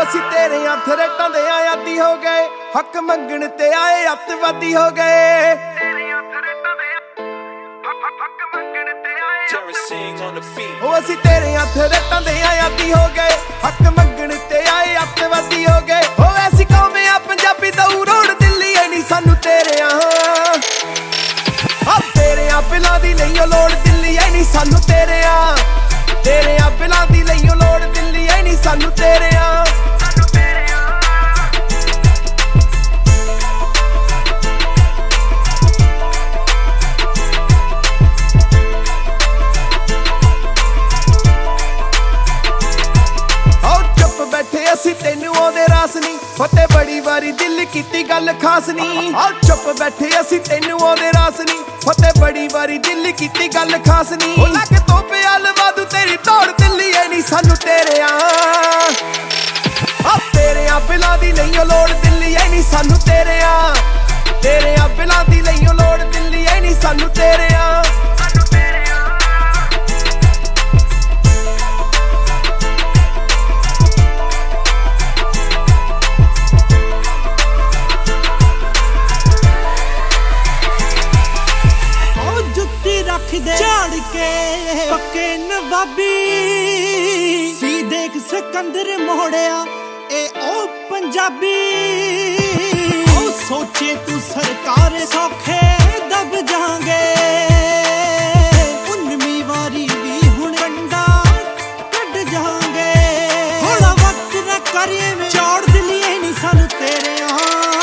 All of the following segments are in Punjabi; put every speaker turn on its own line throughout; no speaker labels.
ਅਸੀਂ ਤੇਰੇ ਹੱਥ ਰੇਟਾਂ ਦੇ ਆਦੀ ਹੋ ਗਏ, ਹੱਕ ਮੰਗਣ ਤੇ ਆਏ ਅੱਤਵਾਦੀ ਹੋ ਗਏ। ਉਹ ਅਸੀਂ ਤੇਰੇ ਹੱਥ ਰੇਟਾਂ ਦੇ ਆਦੀ ਹੋ ਗਏ, ਹੱਕ ਮੰਗਣ ਤੇ ਆਏ ਅੱਤਵਾਦੀ ਹੋ ਗਏ। ਉਹ ਐਸੀ ਕੌਮ ਆ ਪੰਜਾਬੀ ਦਊ ਰੋੜ ਦਿੱਲੀ ਐ ਨਹੀਂ ਸਾਨੂੰ ਤੇਰਿਆਂ, ਤੇਰਿਆਂ ਬਿਲਾਂ ਦੀ ਨਹੀਂ ਉਹ ਲੋੜ ਦਿੱਲੀ ਐ ਨਹੀਂ ਸਾਨੂੰ ਤੇਰਿਆਂ, ਤੇਰਿਆਂ ਬਿਲਾਂ ਦੀ ਨਹੀਂ ਉਹ ਲੋੜ ਦਿੱਲੀ ਐ ਨਹੀਂ ਸਾਨੂੰ ਤੇਰਿਆਂ। ਅਸੀਂ ਤੈਨੂੰ ਆਉਂਦੇ ਰਾਸ ਨੀ, ਫਤੇ ਬੜੀ ਵਾਰੀ ਦਿਲ ਕੀਤੀ ਗੱਲ ਖਾਸ ਨੀ। ਚੁੱਪ ਬੈਠੇ ਅਸੀਂ ਤੈਨੂੰ ਆਉਂਦੇ ਰਾਸ ਨੀ, ਫਤੇ ਬੜੀ ਵਾਰੀ ਦਿਲ ਕੀਤੀ ਗੱਲ ਖਾਸ ਨੀ। ਉਹ ਲੱਗ ਤੋਂ ਪਿਆ ਲਵਾਦੂ ਤੇਰੀ ਤੋੜ ਦਿੱਲੀ ਐ ਨਹੀਂ ਸਾਨੂੰ ਤੇਰਿਆਂ, ਤੇਰਿਆਂ ਬਿਲਾਂ ਦੀ ਨਹੀਂ ਉਹ ਲੋੜ ਦਿੱਲੀ ਐ ਨਹੀਂ ਸਾਨੂੰ ਤੇਰਿਆਂ, ਤੇਰਿਆਂ ਬਿਲਾਂ ਦੀ ਨਹੀਂ ਉਹ ਲੋੜ ਦਿੱਲੀ ਐ ਨਹੀਂ ਸਾਨੂੰ ਤੇਰਿਆਂ।
ਝਾੜ ਕੇ ਪੱਕੇ ਨਵਾਬੀ ਸੀ, ਦੇਖ ਸਿਕੰਦਰ ਮੋੜਿਆ ਇਹ ਉਹ ਪੰਜਾਬੀ। ਉਹ ਸੋਚੇ ਤੂੰ ਸਰਕਾਰ ਸੌਖੇ ਦਬ ਜਾਗੇ, 19ਵੀਂ ਵਾਰੀ ਵੀ ਹੁਣ ਕੰਡਾ ਕੱਢ ਜਾਗੇ। ਥੋੜਾ ਵਕਤ ਨਾ ਕਰੀਏ ਮੈਂ ਚੌੜ ਦਿੱਲੀ ਨਹੀਂ ਸਾਨੂੰ ਤੇਰਿਆਂ,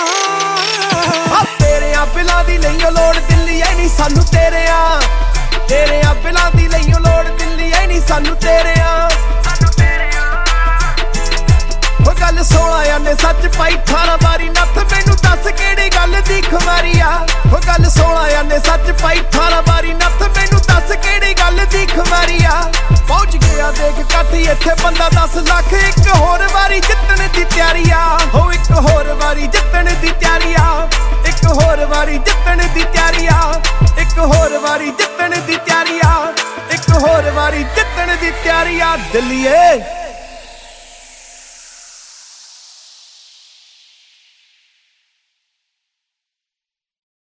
ਤੇਰਿਆਂ ਬਿਲਾਂ ਦੀ ਨਹੀਂ ਉਹ ਲੋੜ ਦਿੱਲੀ ਐ ਨਹੀਂ ਸਾਨੂੰ ਤੇਰਿਆਂ, ਤੇਰਿਆਂ ਬਿਲਾਂ ਦੀ ਨਹੀਂ ਉਹ ਲੋੜ ਦਿੱਲੀ ਐ ਨਹੀਂ ਸਾਨੂੰ ਤੇਰਿਆਂ। ਉਹ ਗੱਲ 16 ਨੇ ਸੱਚ ਪਾਈ 18 ਵਾਰੀ ਨੱਥ, ਮੈਨੂੰ ਦੱਸ ਕਿਹੜੀ ਗੱਲ ਦੀ ਖੁਮਾਰੀ ਆ। ਉਹ ਗੱਲ 16 ਨੇ ਸੱਚ ਪਾਈ 18 ਵਾਰੀ ਨੱਥ, ਮੈਨੂੰ ਦੱਸ ਕਿਹੜੀ ਗੱਲ ਦੀ ਖੁਮਾਰੀ ਆ। ਪਹੁੰਚ ਗਿਆ ਦੇਖ ਕਾਠੀ ਇੱਥੇ ਬੰਦਾ 10 ਲੱਖ, ਇੱਕ ਹੋਰ ਵਾਰੀ ਜਿੱਤਣ ਦੀ ਤਿਆਰੀ ਆ। ਹੋ ਇੱਕ ਹੋਰ ਵਾਰੀ ਜਿੱਤਣ ਦੀ ਤਿਆਰੀ ਆ, ਇੱਕ ਹੋਰ ਵਾਰੀ ਜਿੱਤਣ ਦੀ ਤਿਆਰੀ ਆ, ਇੱਕ ਹੋਰ ਵਾਰੀ ਜਿੱਤਣ ਦੀ ਤਿਆਰੀ ਆ, ਇੱਕ ਹੋਰ ਵਾਰੀ ਜਿੱਤਣ ਦੀ ਤਿਆਰੀ ਆ ਦਿੱਲੀਏ।